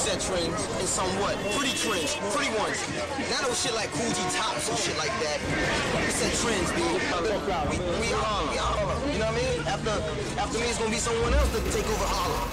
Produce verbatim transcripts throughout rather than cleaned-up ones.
said trends, and some what? Pretty trends, pretty ones. Not no shit like Coogee tops and shit like that. We said trends, B. We, we are, we are. You know what I mean? After, after me, it's gonna be someone else to take over Harlem.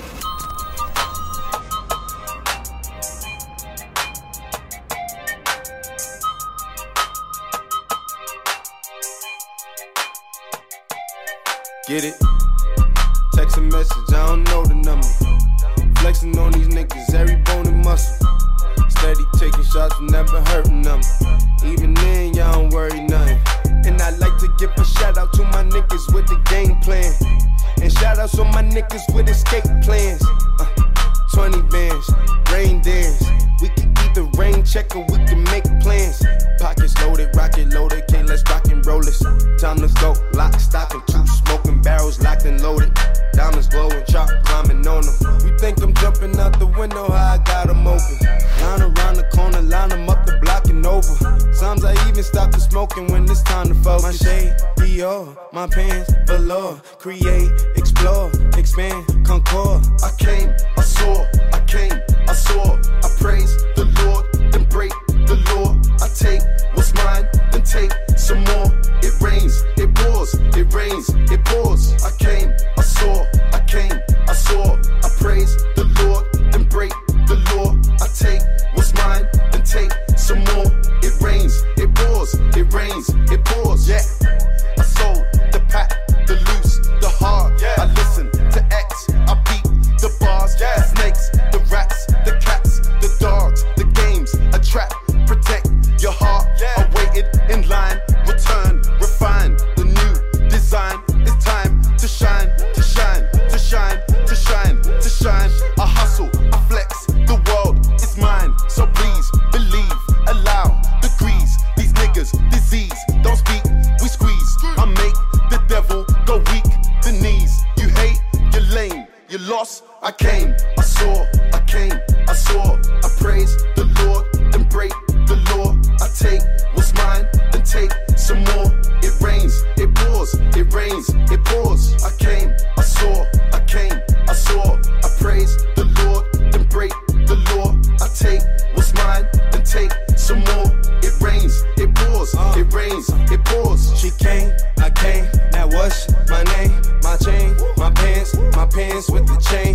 Get it? Text a message, I don't know the number. Flexing on these niggas, every bone and muscle. Steady taking shots, never hurting them. Even then, y'all don't worry nothing. And I like to give a shout out to my niggas with the game plan. And shout outs on my niggas with escape plans. Uh, twenty bands, rain dance. We can either rain check or we can make plans. Pockets loaded, rocket loaded, okay, let's rock and roll this. Time to go, lock, stock, and two smoking barrels locked and loaded. Diamonds glowing, chop climbing on them. You think I'm jumping out the window, how I got them open. Line around the corner, line them up the block and over. Sometimes I even stop the smoking when it's time to focus. My shade, Dior, my pants, velour. Create, explore, expand, concord. I came, I saw, I came, I saw. I praise the Lord, then break the law. I take what's mine, then take some more. It rains, it pours, it rains, it pours. I came, I saw, I came, I saw. I praise the Lord, then break the law. I take what's mine, then take some more. It rains, it pours, it rains, it pours. Yeah, I sold the pack, the loose, the hard. Yeah, I listen to X, I beat the bars. Yeah, the snakes, the rats, the cats, the dogs, the games, a trap. Protect your heart. Yeah. I waited in line, return, refine the new design. It's time to shine, to shine, to shine, to shine, to shine. I hustle, I flex, the world is mine. So please believe, allow degrees. These niggas, disease, don't speak, we squeeze. I make the devil go weak, the knees. You hate, you're lame, you lost. I came, I saw, I came, I saw. I praise the Lord, then break the law. I take what's mine, then take some more. It rains, it pours, it rains, it pours. I came, I saw, I came, I saw. I praise the Lord, then break the law. I take what's mine, then take some more. It rains, it pours, it rains, it pours. She came, I came, now what's my name? My chain, my pants, my pants with the chain.